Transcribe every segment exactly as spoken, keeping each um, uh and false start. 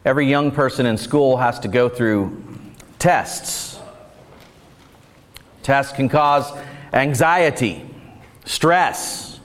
Every young person in school has to go through tests. Tests can cause anxiety, stress.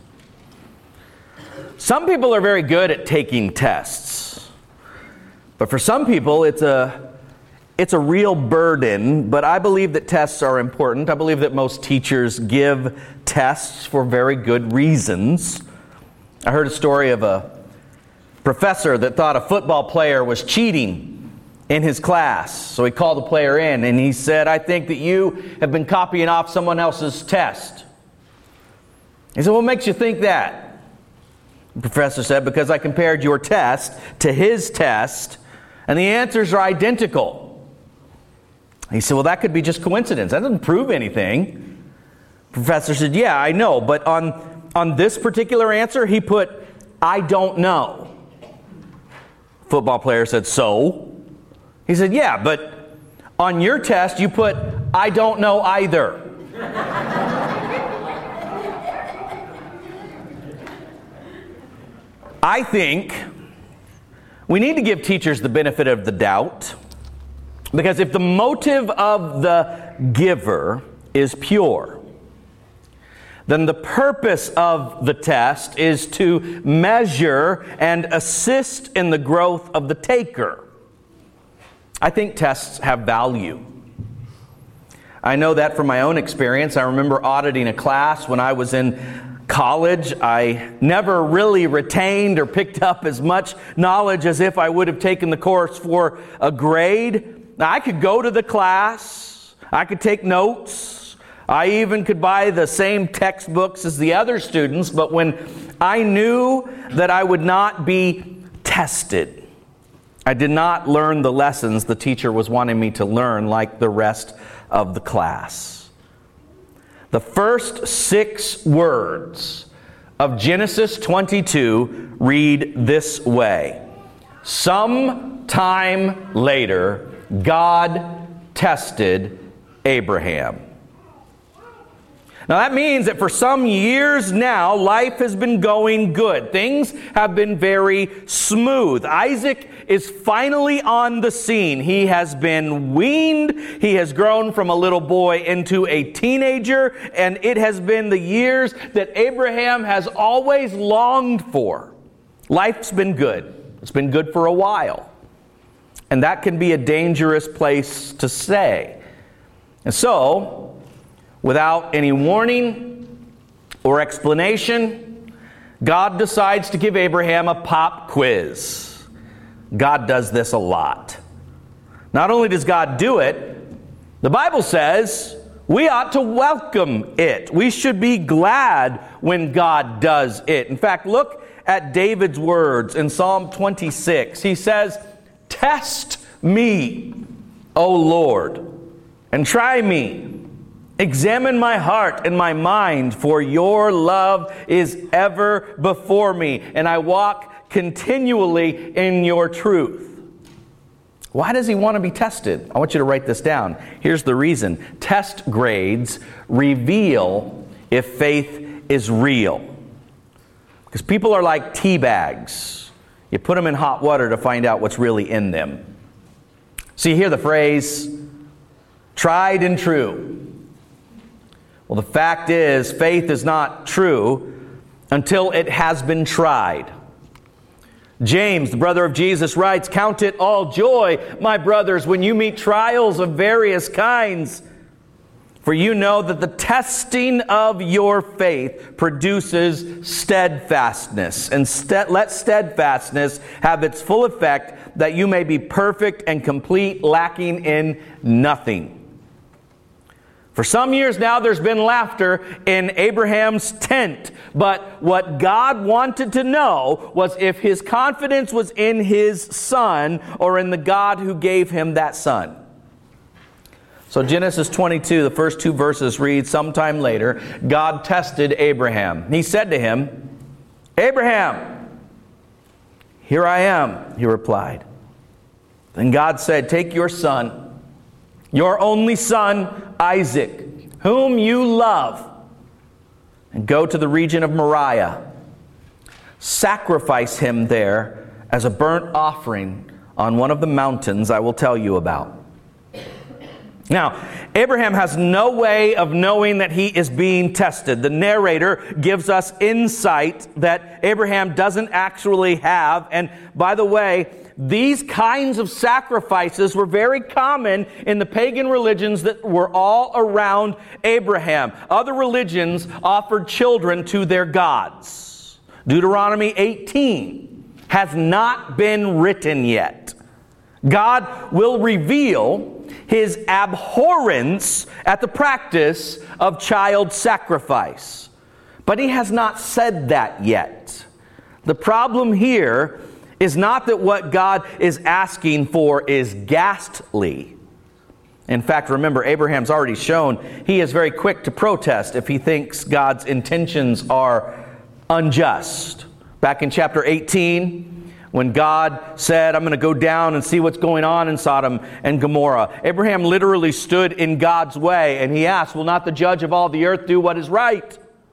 Some people are very good at taking tests. But for some people, it's a, it's a real burden. But I believe that tests are important. I believe that most teachers give tests for very good reasons. I heard a story of a professor that thought a football player was cheating in his class. So he called the player in and he said, "I think that you have been copying off someone else's test." He said, "What makes you think that?" The professor said, "Because I compared your test to his test and the answers are identical." He said, "Well, that could be just coincidence. That doesn't prove anything." The professor said, "Yeah, I know, but on, on this particular answer, he put, 'I don't know.'" Football player said, "So?" He said, "Yeah, but on your test, you put, 'I don't know either.'" I think we need to give teachers the benefit of the doubt, because if the motive of the giver is pure, then the purpose of the test is to measure and assist in the growth of the taker. I think tests have value. I know that from my own experience. I remember auditing a class when I was in college. I never really retained or picked up as much knowledge as if I would have taken the course for a grade. Now, I could go to the class. I could take notes. I even could buy the same textbooks as the other students, but when I knew that I would not be tested, I did not learn the lessons the teacher was wanting me to learn like the rest of the class. The first six words of Genesis twenty-two read this way: "Some time later, God tested Abraham." Now that means that for some years now, life has been going good. Things have been very smooth. Isaac is finally on the scene. He has been weaned. He has grown from a little boy into a teenager. And it has been the years that Abraham has always longed for. Life's been good. It's been good for a while. And that can be a dangerous place to stay. And so, without any warning or explanation, God decides to give Abraham a pop quiz. God does this a lot. Not only does God do it, the Bible says we ought to welcome it. We should be glad when God does it. In fact, look at David's words in Psalm twenty-six. He says, "Test me, O Lord, and try me. Examine my heart and my mind, for your love is ever before me, and I walk continually in your truth." Why does he want to be tested? I want you to write this down. Here's the reason. Test grades reveal if faith is real. Because people are like tea bags. You put them in hot water to find out what's really in them. So you hear the phrase, tried and true. Well, the fact is, faith is not true until it has been tried. James, the brother of Jesus, writes, "Count it all joy, my brothers, when you meet trials of various kinds. For you know that the testing of your faith produces steadfastness. And ste- let steadfastness have its full effect, that you may be perfect and complete, lacking in nothing." For some years now, there's been laughter in Abraham's tent. But what God wanted to know was if his confidence was in his son or in the God who gave him that son. So Genesis twenty-two, the first two verses read, "Sometime later, God tested Abraham. He said to him, 'Abraham.' 'Here I am,' he replied. Then God said, 'Take your son, your only son, Isaac, whom you love, and go to the region of Moriah. Sacrifice him there as a burnt offering on one of the mountains I will tell you about." Now, Abraham has no way of knowing that he is being tested. The narrator gives us insight that Abraham doesn't actually have. And by the way, these kinds of sacrifices were very common in the pagan religions that were all around Abraham. Other religions offered children to their gods. Deuteronomy eighteen has not been written yet. God will reveal His abhorrence at the practice of child sacrifice. But He has not said that yet. The problem here is not that what God is asking for is ghastly. In fact, remember, Abraham's already shown he is very quick to protest if he thinks God's intentions are unjust. Back in chapter eighteen, when God said, "I'm going to go down and see what's going on in Sodom and Gomorrah," Abraham literally stood in God's way and he asked, "Will not the judge of all the earth do what is right?"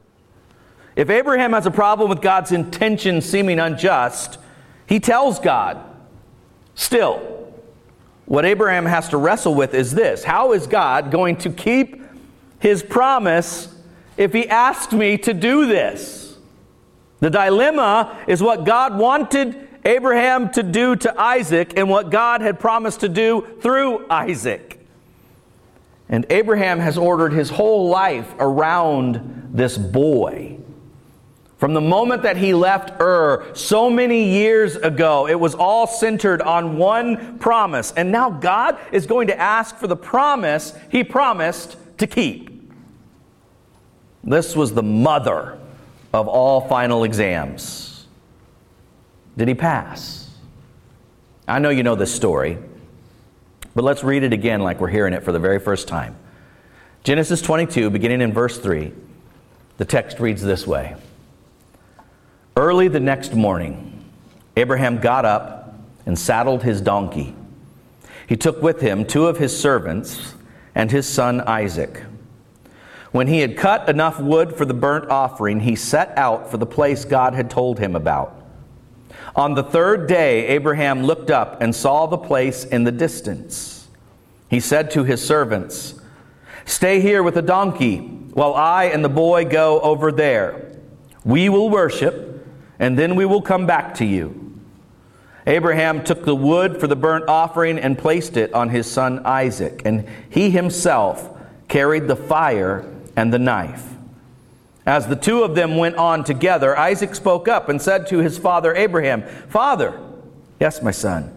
If Abraham has a problem with God's intention seeming unjust, he tells God. Still, what Abraham has to wrestle with is this: how is God going to keep His promise if He asked me to do this? The dilemma is what God wanted Abraham to do to Isaac and what God had promised to do through Isaac. And Abraham has ordered his whole life around this boy. From the moment that he left Ur so many years ago, it was all centered on one promise. And now God is going to ask for the promise He promised to keep. This was the mother of all final exams. Did he pass? I know you know this story, but let's read it again like we're hearing it for the very first time. Genesis twenty-two, beginning in verse three, the text reads this way. "Early the next morning, Abraham got up and saddled his donkey. He took with him two of his servants and his son Isaac. When he had cut enough wood for the burnt offering, he set out for the place God had told him about. On the third day, Abraham looked up and saw the place in the distance. He said to his servants, 'Stay here with the donkey while I and the boy go over there. We will worship, and then we will come back to you.' Abraham took the wood for the burnt offering and placed it on his son Isaac, and he himself carried the fire and the knife. As the two of them went on together, Isaac spoke up and said to his father Abraham, 'Father.' 'Yes, my son.'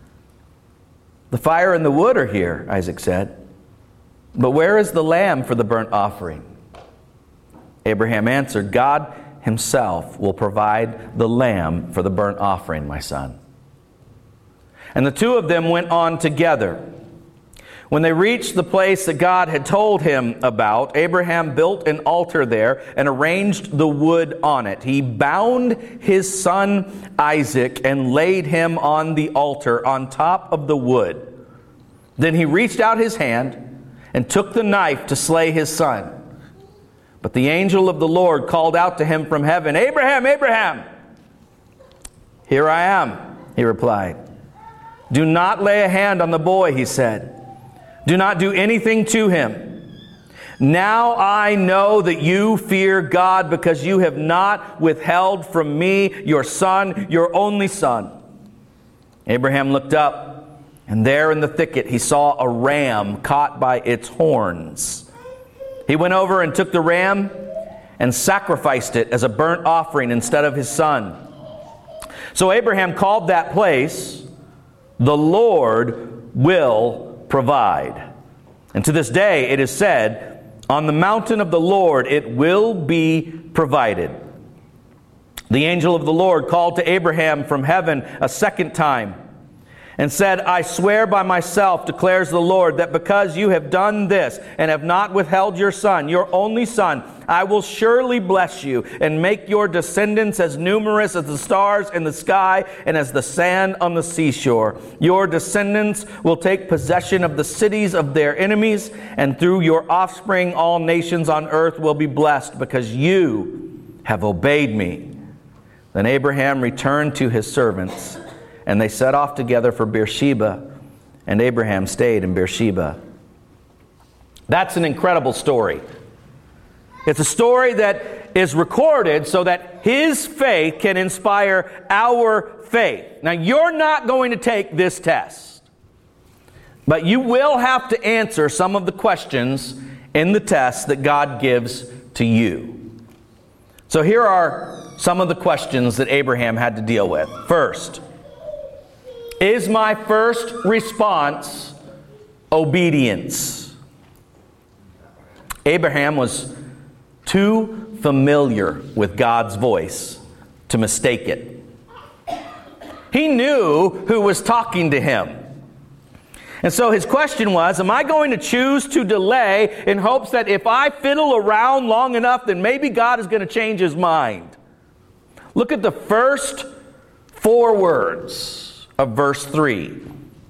'The fire and the wood are here,' Isaac said. 'But where is the lamb for the burnt offering?' Abraham answered, 'God Himself will provide the lamb for the burnt offering, my son.' And the two of them went on together. When they reached the place that God had told him about, Abraham built an altar there and arranged the wood on it. He bound his son Isaac and laid him on the altar on top of the wood. Then he reached out his hand and took the knife to slay his son. But the angel of the Lord called out to him from heaven, 'Abraham, Abraham!' 'Here I am,' he replied. 'Do not lay a hand on the boy,' he said. 'Do not do anything to him. Now I know that you fear God because you have not withheld from me your son, your only son.' Abraham looked up, and there in the thicket he saw a ram caught by its horns. He went over and took the ram and sacrificed it as a burnt offering instead of his son. So Abraham called that place, 'The Lord will provide.' And to this day it is said, 'On the mountain of the Lord it will be provided.' The angel of the Lord called to Abraham from heaven a second time and said, 'I swear by myself, declares the Lord, that because you have done this and have not withheld your son, your only son, I will surely bless you and make your descendants as numerous as the stars in the sky and as the sand on the seashore. Your descendants will take possession of the cities of their enemies, and through your offspring all nations on earth will be blessed because you have obeyed me.' Then Abraham returned to his servants and they set off together for Beersheba, and Abraham stayed in Beersheba. That's an incredible story. It's a story that is recorded so that his faith can inspire our faith. Now, you're not going to take this test, but you will have to answer some of the questions in the test that God gives to you. So here are some of the questions that Abraham had to deal with. First, is my first response obedience? Abraham was too familiar with God's voice to mistake it. He knew who was talking to him. And so his question was, am I going to choose to delay in hopes that if I fiddle around long enough, then maybe God is going to change his mind? Look at the first four words of verse three.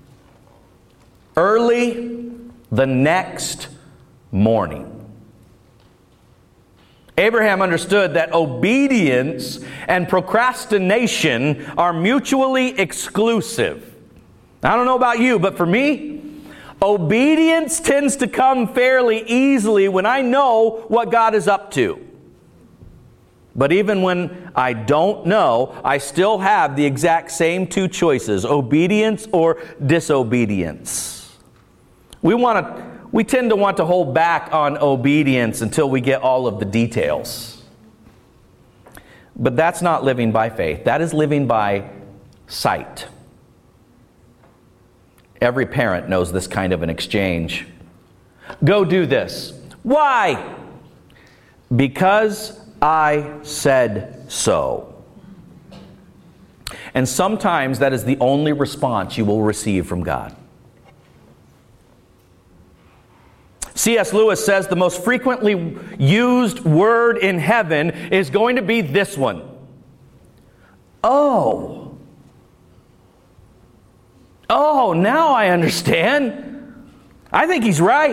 Early the next morning. Abraham understood that obedience and procrastination are mutually exclusive. I don't know about you, but for me, obedience tends to come fairly easily when I know what God is up to. But even when I don't know, I still have the exact same two choices, obedience or disobedience. We want to, we tend to want to hold back on obedience until we get all of the details. But that's not living by faith. That is living by sight. Every parent knows this kind of an exchange. Go do this. Why? Because I said so. And sometimes that is the only response you will receive from God. C S Lewis says the most frequently used word in heaven is going to be this one. Oh. Oh, now I understand. I think he's right.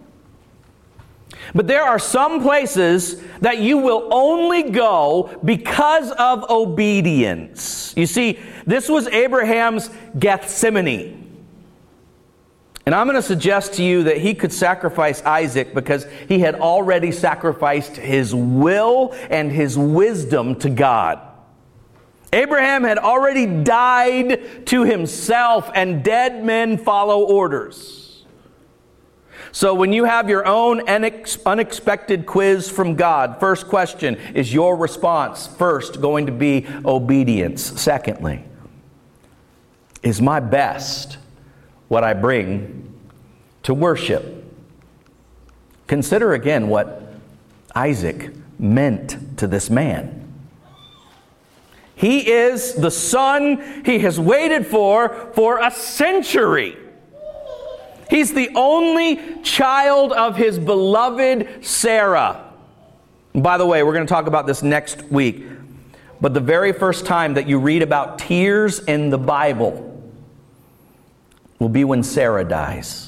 But there are some places that you will only go because of obedience. You see, this was Abraham's Gethsemane. And I'm going to suggest to you that he could sacrifice Isaac because he had already sacrificed his will and his wisdom to God. Abraham had already died to himself, and dead men follow orders. So when you have your own unexpected quiz from God, first question, is your response first going to be obedience? Secondly, is my best what I bring to worship? Consider again what Isaac meant to this man. He is the son he has waited for for a century. He's the only child of his beloved Sarah. By the way, we're going to talk about this next week. But the very first time that you read about tears in the Bible will be when Sarah dies.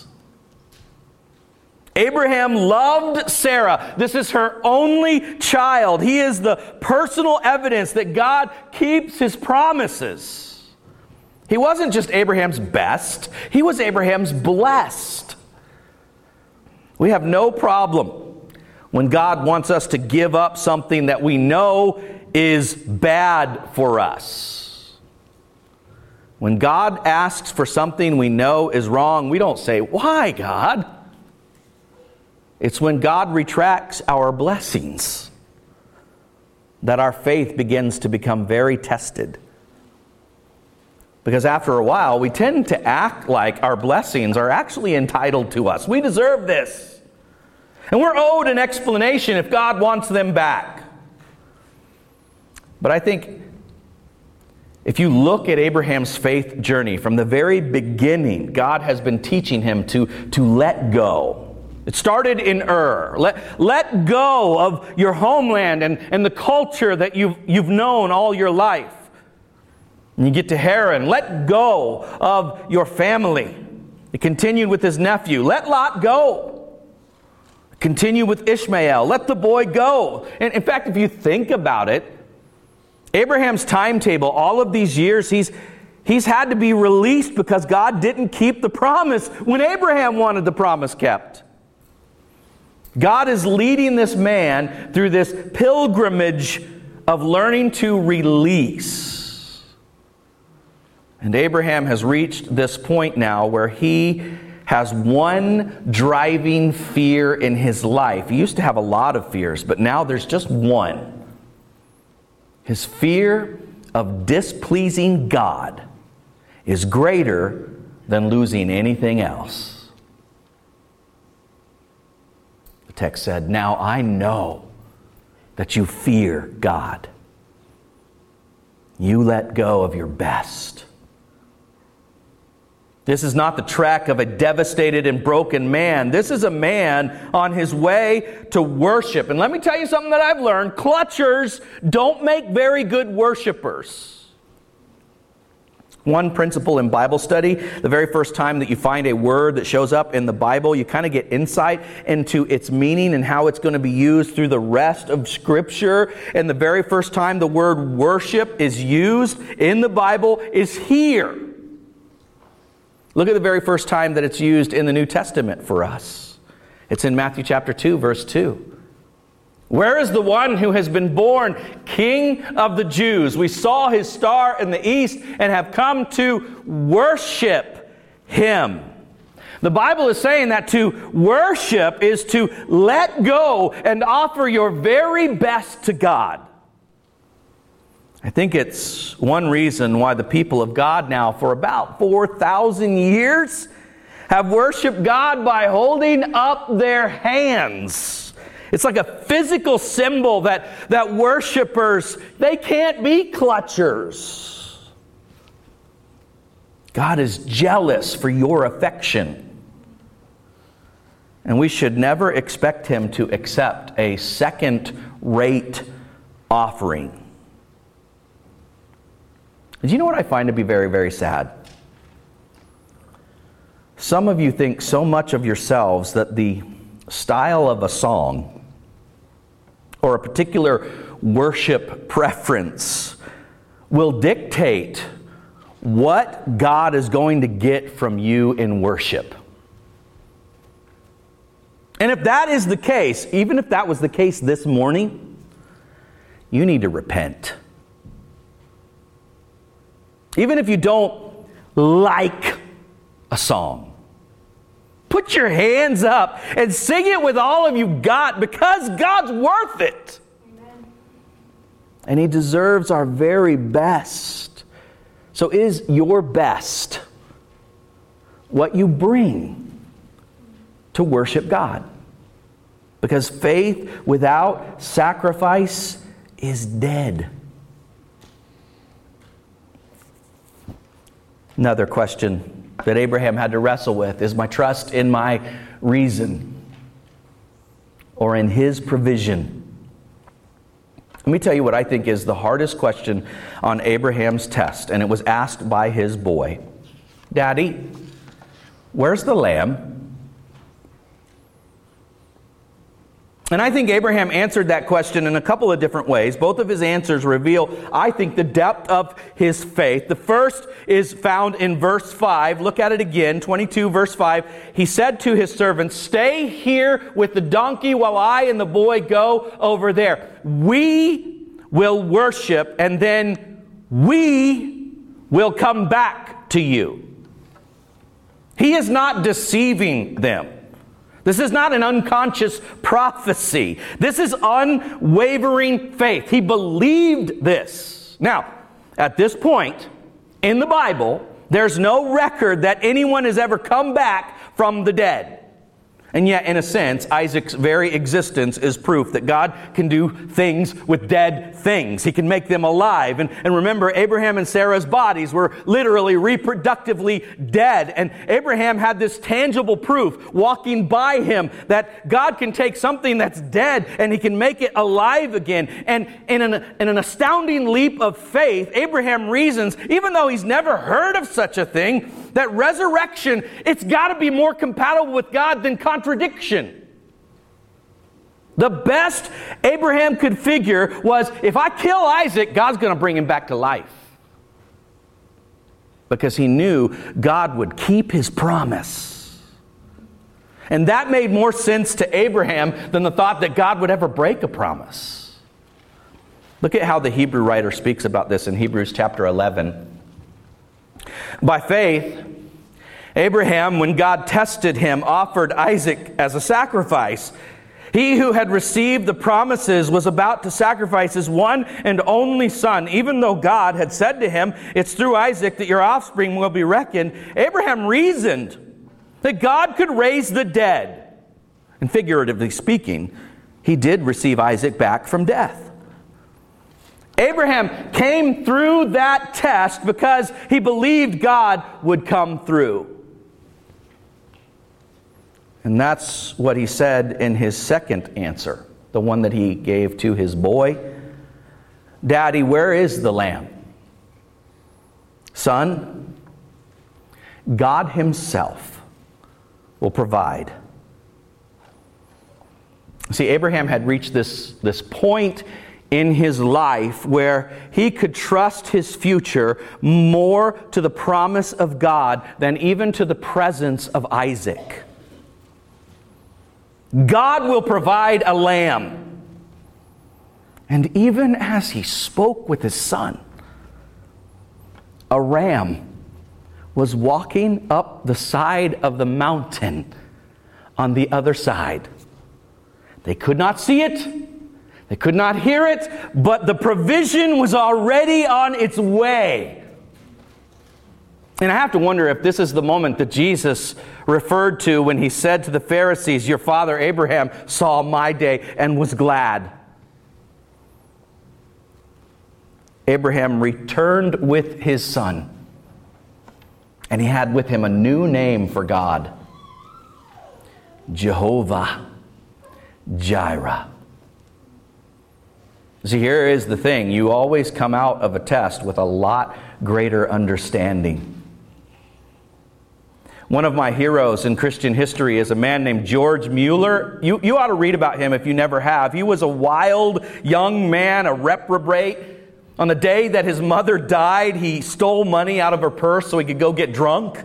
Abraham loved Sarah. This is her only child. He is the personal evidence that God keeps his promises. He wasn't just Abraham's best. He was Abraham's blessed. We have no problem when God wants us to give up something that we know is bad for us. When God asks for something we know is wrong, we don't say, "Why, God?" It's when God retracts our blessings that our faith begins to become very tested. Because after a while, we tend to act like our blessings are actually entitled to us. We deserve this. And we're owed an explanation if God wants them back. But I think if you look at Abraham's faith journey from the very beginning, God has been teaching him to, to let go. It started in Ur. Let, let go of your homeland and, and the culture that you've, you've known all your life. And you get to Haran. Let go of your family. It continued with his nephew. Let Lot go. Continue with Ishmael. Let the boy go. And in fact, if you think about it, Abraham's timetable, all of these years, he's he's had to be released because God didn't keep the promise when Abraham wanted the promise kept. God is leading this man through this pilgrimage of learning to release. And Abraham has reached this point now where he has one driving fear in his life. He used to have a lot of fears, but now there's just one. His fear of displeasing God is greater than losing anything else. The text said, "Now I know that you fear God. You let go of your best." This is not the trek of a devastated and broken man. This is a man on his way to worship. And let me tell you something that I've learned. Clutchers don't make very good worshipers. One principle in Bible study, the very first time that you find a word that shows up in the Bible, you kind of get insight into its meaning and how it's going to be used through the rest of Scripture. And the very first time the word worship is used in the Bible is here. Look at the very first time that it's used in the New Testament for us. It's in Matthew chapter two, verse two. "Where is the one who has been born King of the Jews? We saw his star in the east and have come to worship him." The Bible is saying that to worship is to let go and offer your very best to God. I think it's one reason why the people of God now for about four thousand years have worshiped God by holding up their hands. It's like a physical symbol that, that worshipers, they can't be clutchers. God is jealous for your affection. And we should never expect Him to accept a second-rate offering. Do you know what I find to be very, very sad? Some of you think so much of yourselves that the style of a song or a particular worship preference will dictate what God is going to get from you in worship. And if that is the case, even if that was the case this morning, you need to repent. Even if you don't like a song, put your hands up and sing it with all of you got, because God's worth it. Amen. And He deserves our very best. So is your best what you bring to worship God? Because faith without sacrifice is dead. Another question that Abraham had to wrestle with is my trust in my reason or in His provision. Let me tell you what I think is the hardest question on Abraham's test, and it was asked by his boy. Daddy, where's the lamb? And I think Abraham answered that question in a couple of different ways. Both of his answers reveal, I think, the depth of his faith. The first is found in verse five. Look at it again, twenty-two verse five. He said to his servants, "Stay here with the donkey while I and the boy go over there. We will worship, and then we will come back to you." He is not deceiving them. This is not an unconscious prophecy. This is unwavering faith. He believed this. Now, at this point in the Bible, there's no record that anyone has ever come back from the dead. And yet, in a sense, Isaac's very existence is proof that God can do things with dead things. He can make them alive. And, and remember, Abraham and Sarah's bodies were literally reproductively dead. And Abraham had this tangible proof walking by him that God can take something that's dead and He can make it alive again. And in an, in an astounding leap of faith, Abraham reasons, even though he's never heard of such a thing, that resurrection, it's got to be more compatible with God than contradiction. The best Abraham could figure was, if I kill Isaac, God's going to bring him back to life. because he knew God would keep his promise. And that made more sense to Abraham than the thought that God would ever break a promise. Look at how the Hebrew writer speaks about this in Hebrews chapter eleven. By faith, Abraham, when God tested him, offered Isaac as a sacrifice. He who had received the promises was about to sacrifice his one and only son. Even though God had said to him, "It's through Isaac that your offspring will be reckoned," Abraham reasoned that God could raise the dead. And figuratively speaking, he did receive Isaac back from death. Abraham came through that test because he believed God would come through. And that's what he said in his second answer, the one that he gave to his boy. "Daddy, where is the lamb?" "Son, God himself will provide." See, Abraham had reached this, this point in his life where he could trust his future more to the promise of God than even to the presence of Isaac. God will provide a lamb. And even as he spoke with his son, a ram was walking up the side of the mountain on the other side. They could not see it. They could not hear it, but the provision was already on its way. And I have to wonder if this is the moment that Jesus referred to when he said to the Pharisees, "Your father Abraham saw my day and was glad." Abraham returned with his son, and he had with him a new name for God: Jehovah Jireh. See, here is the thing. You always come out of a test with a lot greater understanding. One of my heroes in Christian history is a man named George Mueller. You, you ought to read about him if you never have. He was a wild young man, a reprobate. On the day that his mother died, he stole money out of her purse so he could go get drunk.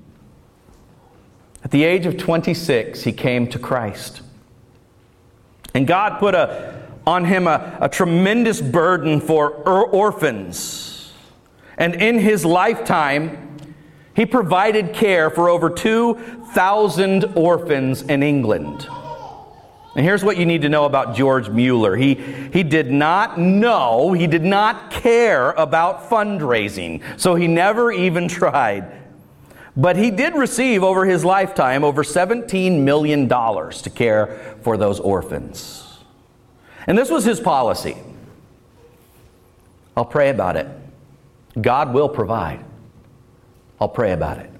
At the age of twenty-six, he came to Christ. And God put a, on him a, a tremendous burden for or- orphans. And in his lifetime, he provided care for over two thousand orphans in England. And here's what you need to know about George Mueller. He, he did not know, he did not care about fundraising, so he never even tried. But he did receive over his lifetime over seventeen million dollars to care for those orphans. And this was his policy. I'll pray about it. God will provide. I'll pray about it.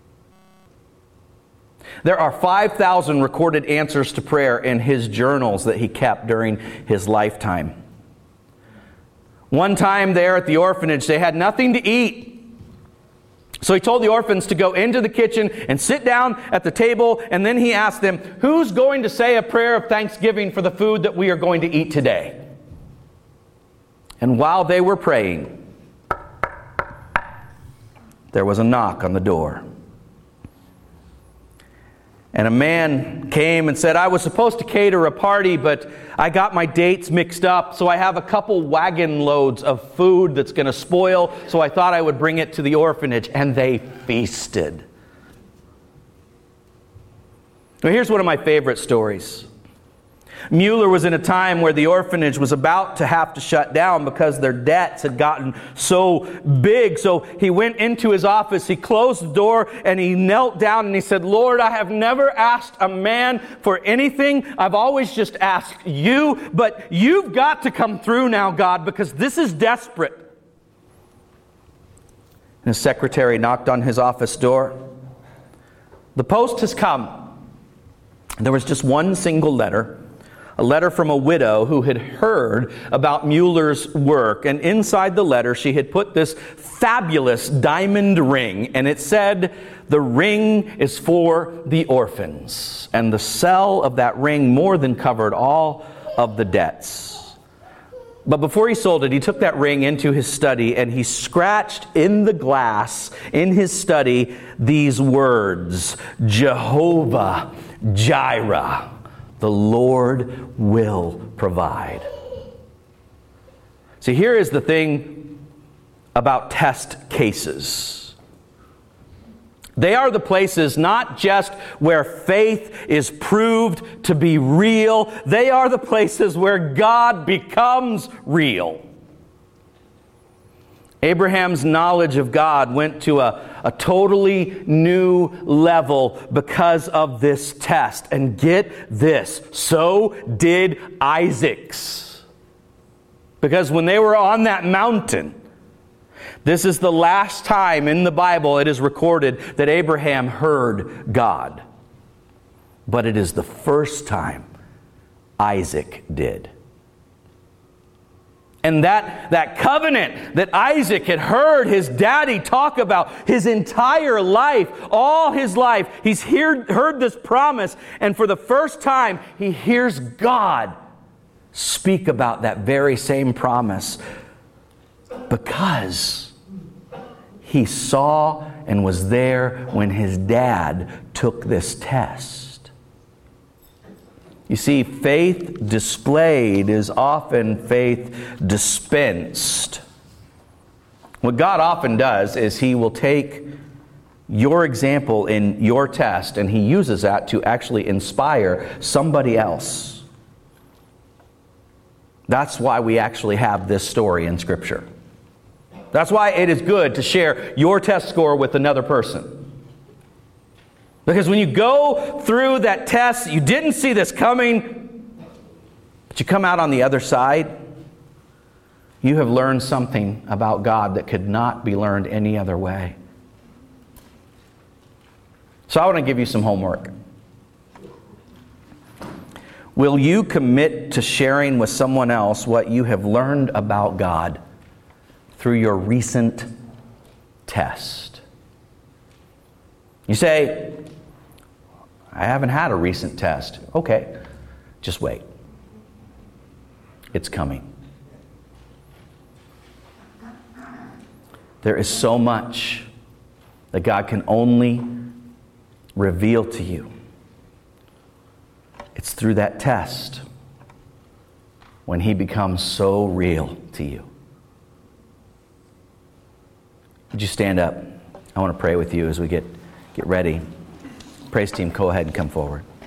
There are five thousand recorded answers to prayer in his journals that he kept during his lifetime. One time there at the orphanage, they had nothing to eat. So he told the orphans to go into the kitchen and sit down at the table, and then he asked them, "Who's going to say a prayer of thanksgiving for the food that we are going to eat today?" And while they were praying, there was a knock on the door. And a man came and said, "I was supposed to cater a party, but I got my dates mixed up, so I have a couple wagon loads of food that's going to spoil, so I thought I would bring it to the orphanage." And they feasted. Now, here's one of my favorite stories. Mueller was in a time where the orphanage was about to have to shut down because their debts had gotten so big. So he went into his office, he closed the door, and he knelt down and he said, "Lord, I have never asked a man for anything. I've always just asked you, but you've got to come through now, God, because this is desperate." And his secretary knocked on his office door. "The post has come." There was just one single letter. A letter from a widow who had heard about Mueller's work. And inside the letter, she had put this fabulous diamond ring. And it said, "The ring is for the orphans." And the sale of that ring more than covered all of the debts. But before he sold it, he took that ring into his study and he scratched in the glass in his study these words, Jehovah Jireh, the Lord will provide. See, here is the thing about test cases. They are the places not just where faith is proved to be real. They are the places where God becomes real. Abraham's knowledge of God went to a, a totally new level because of this test. And get this, so did Isaac's. Because when they were on that mountain, this is the last time in the Bible it is recorded that Abraham heard God. But it is the first time Isaac did. And that, that covenant that Isaac had heard his daddy talk about his entire life, all his life, he's heard, heard this promise, and for the first time he hears God speak about that very same promise because he saw and was there when his dad took this test. You see, faith displayed is often faith dispensed. What God often does is He will take your example in your test and He uses that to actually inspire somebody else. That's why we actually have this story in Scripture. That's why it is good to share your test score with another person. Because when you go through that test, you didn't see this coming, but you come out on the other side, you have learned something about God that could not be learned any other way. So I want to give you some homework. Will you commit to sharing with someone else what you have learned about God through your recent test? You say, I haven't had a recent test. Okay, just wait. It's coming. There is so much that God can only reveal to you. It's through that test when He becomes so real to you. Would you stand up? I want to pray with you as we get, get ready. Praise team, go ahead and come forward.